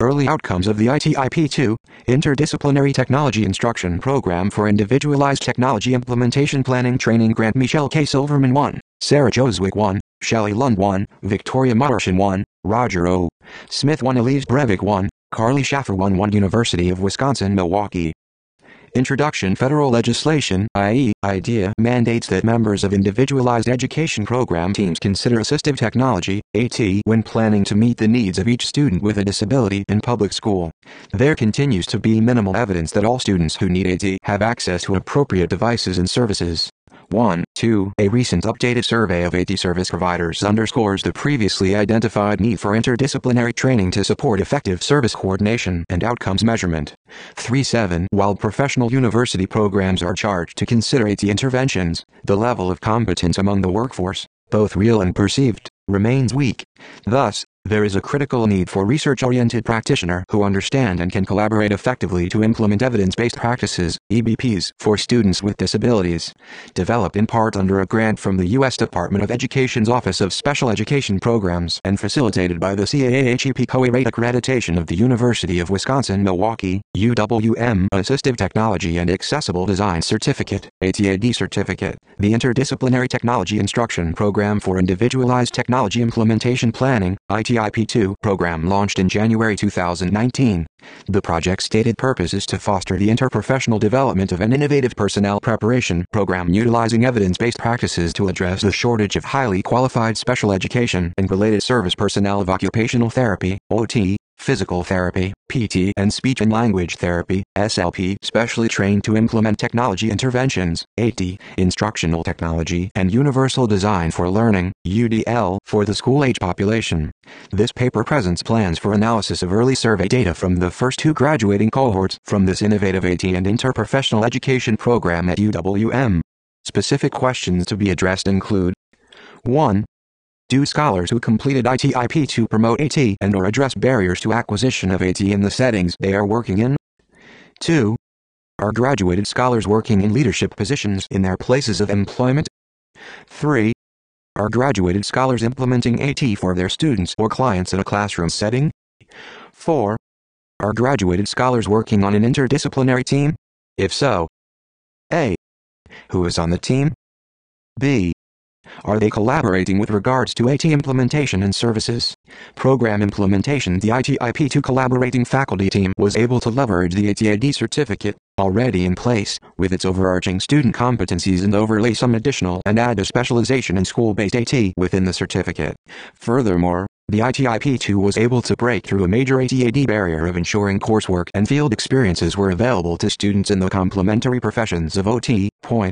Early outcomes of the ITIP-2, Interdisciplinary Technology Instruction Program for Individualized Technology Implementation Planning Training Grant. Michelle K. Silverman 1, Sarah Joswick 1, Shelley Lund 1, Victoria Martian 1, Roger O. Smith 1, Elise Breivik 1, Carly Schaffer 1, University of Wisconsin-Milwaukee. Introduction. Federal legislation, i.e., IDEA, mandates that members of individualized education program teams consider assistive technology, AT, when planning to meet the needs of each student with a disability in public school. There continues to be minimal evidence that all students who need AT have access to appropriate devices and services. 1. 2. A recent updated survey of AT service providers underscores the previously identified need for interdisciplinary training to support effective service coordination and outcomes measurement. 3. 7. While professional university programs are charged to consider AT interventions, the level of competence among the workforce, both real and perceived, remains weak. Thus, there is a critical need for research-oriented practitioners who understand and can collaborate effectively to implement evidence-based practices, EBPs, for students with disabilities. Developed in part under a grant from the U.S. Department of Education's Office of Special Education Programs and facilitated by the CAAHEP Co-Rate Accreditation of the University of Wisconsin-Milwaukee, UWM, Assistive Technology and Accessible Design Certificate, ATAD Certificate, the Interdisciplinary Technology Instruction Program for Individualized Technology Implementation Planning, ITIP-2 program launched in January 2019. The project's stated purpose is to foster the interprofessional development of an innovative personnel preparation program utilizing evidence-based practices to address the shortage of highly qualified special education and related service personnel of occupational therapy, OT, physical therapy, PT, and speech and language therapy, SLP, specially trained to implement technology interventions, AT, instructional technology, and universal design for learning, UDL, for the school-age population. This paper presents plans for analysis of early survey data from the first 2 graduating cohorts from this innovative AT and interprofessional education program at UWM. Specific questions to be addressed include: 1. Do scholars who completed ITIP-2 promote AT and/or address barriers to acquisition of AT in the settings they are working in? 2. Are graduated scholars working in leadership positions in their places of employment? 3. Are graduated scholars implementing AT for their students or clients in a classroom setting? 4. Are graduated scholars working on an interdisciplinary team? If so, A. Who is on the team? B. Are they collaborating with regards to AT implementation and services? Program implementation. The ITIP-2 collaborating faculty team was able to leverage the ATAD certificate, already in place, with its overarching student competencies and overlay some additional and add a specialization in school-based AT within the certificate. Furthermore, the ITIP-2 was able to break through a major ATAD barrier of ensuring coursework and field experiences were available to students in the complementary professions of OT,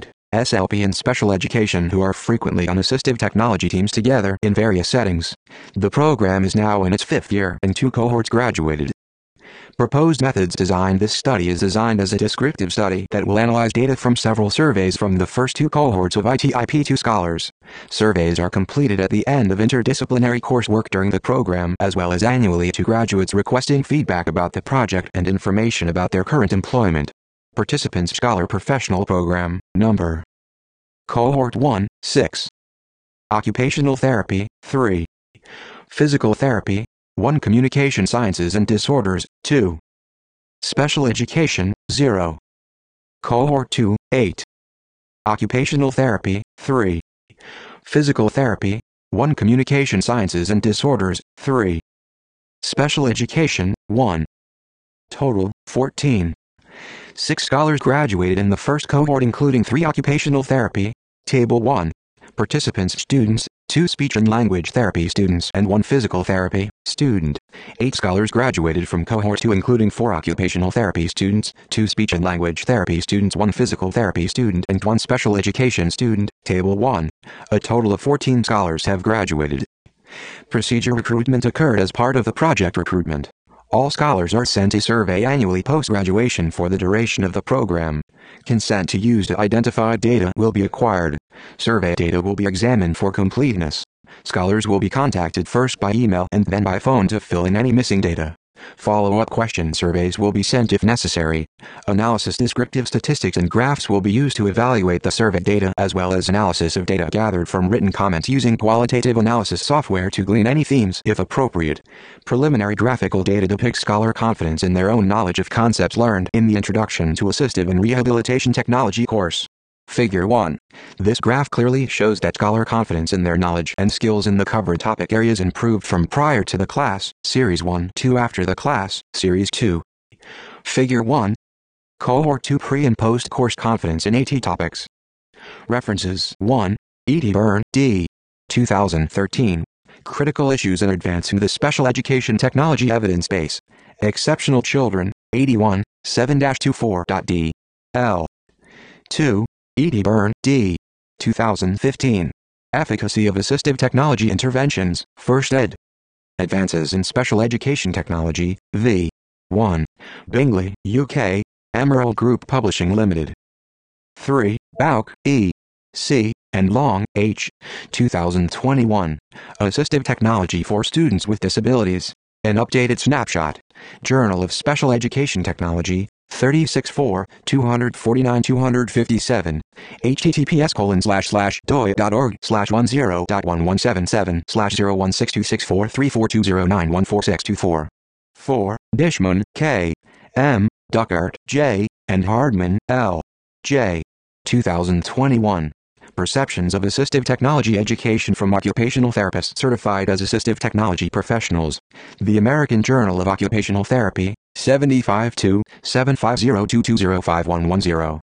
SLP and special education who are frequently on assistive technology teams together in various settings. The program is now in its 5th year and 2 cohorts graduated. Proposed methods design. This study is designed as a descriptive study that will analyze data from several surveys from the first 2 cohorts of ITIP-2 scholars. Surveys are completed at the end of interdisciplinary coursework during the program as well as annually to graduates requesting feedback about the project and information about their current employment. Participants. Scholar Professional Program, number. Cohort 1, 6. Occupational Therapy, 3. Physical Therapy, 1. Communication Sciences and Disorders, 2. Special Education, 0. Cohort 2, 8. Occupational Therapy, 3. Physical Therapy, 1. Communication Sciences and Disorders, 3. Special Education, 1. Total, 14. 6 scholars graduated in the first cohort including 3 occupational therapy, Table 1. Participants. Students, 2 speech and language therapy students and 1 physical therapy student. 8 scholars graduated from cohort 2 including 4 occupational therapy students, 2 speech and language therapy students, 1 physical therapy student and 1 special education student, Table 1. A total of 14 scholars have graduated. Procedure. Recruitment occurred as part of the project recruitment. All scholars are sent a survey annually post-graduation for the duration of the program. Consent to use the identified data will be acquired. Survey data will be examined for completeness. Scholars will be contacted first by email and then by phone to fill in any missing data. Follow-up question surveys will be sent if necessary. Analysis descriptive statistics and graphs will be used to evaluate the survey data as well as analysis of data gathered from written comments using qualitative analysis software to glean any themes if appropriate. Preliminary graphical data depicts scholar confidence in their own knowledge of concepts learned in the Introduction to Assistive and Rehabilitation Technology course. Figure 1. This graph clearly shows that scholar confidence in their knowledge and skills in the covered topic areas improved from prior to the class, Series 1, to after the class, Series 2. Figure 1. Cohort 2 pre- and post-course confidence in AT topics. References 1. E.T. Byrne, D. 2013. Critical Issues in Advancing the Special Education Technology Evidence Base. Exceptional Children, 81, 7-24.d. L. 2. E.T. Byrne, D. 2015. Efficacy of Assistive Technology Interventions, First ed. Advances in Special Education Technology, v. 1. Bingley, UK, Emerald Group Publishing Limited. 3. Bouck, E. C. and Long, H. 2021. Assistive Technology for Students with Disabilities. An Updated Snapshot. Journal of Special Education Technology, 36-4, 249-257, https://doit.org/10.1177/016264342091464. 4. Dishman, K. M. Duckert, J. and Hardman, L. J. 2021. Perceptions of Assistive Technology Education from Occupational Therapists Certified as Assistive Technology Professionals. The American Journal of Occupational Therapy, 75-2-750-2205110.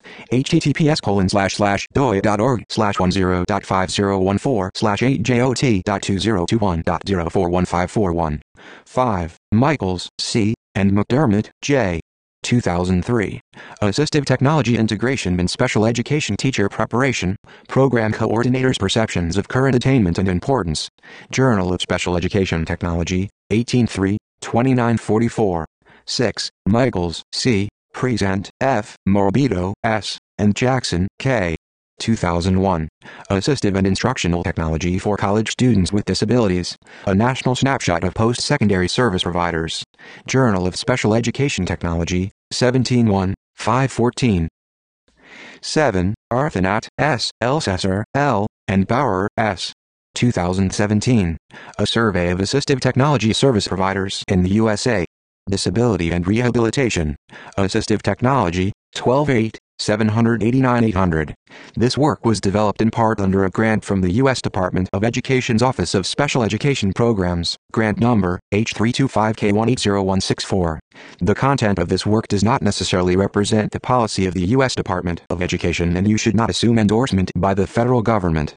https://doit.org/10.50/8jot.2021.041541. 5. Michaels, C. and McDermott, J. 2003. Assistive Technology Integration in Special Education Teacher Preparation, Program Coordinators' Perceptions of Current Attainment and Importance. Journal of Special Education Technology, 18-3, 2944. 6. Michaels, C., Present, F., Morbido, S., and Jackson, K. 2001. Assistive and Instructional Technology for College Students with Disabilities. A National Snapshot of Post-Secondary Service Providers. Journal of Special Education Technology, 17-1, 514. 7. Arthanat, S., Elsesser, L., and Bauer, S. 2017. A Survey of Assistive Technology Service Providers in the USA. Disability and Rehabilitation. Assistive Technology, 12-8, 789-800. This work was developed in part under a grant from the U.S. Department of Education's Office of Special Education Programs, grant number H325K180164. The content of this work does not necessarily represent the policy of the U.S. Department of Education, and you should not assume endorsement by the federal government.